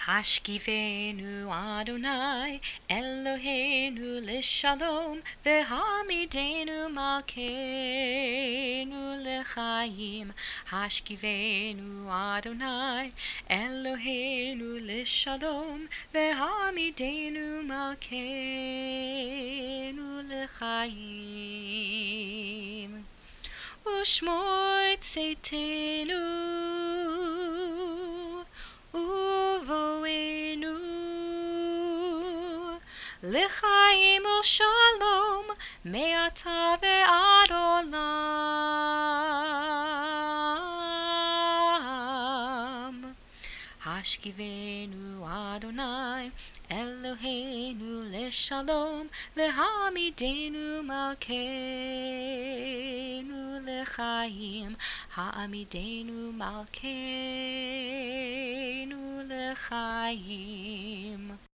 Hashkivenu Adonai Eloheinu Lishalom Vehamidenu Malkeinu Lechaim. Hashkivenu Adonai Eloheinu Lishalom Vehamidenu Malkeinu Lechaim. Ushmoi Tzeitenu Uvoenu L'chaim u'shalom me'ata ve'ad olam. Hashkivenu Adonai Eloheinu leshalom ve'hamidenu malkeinu lechaim. Ha'amidenu malkeinu lechaim.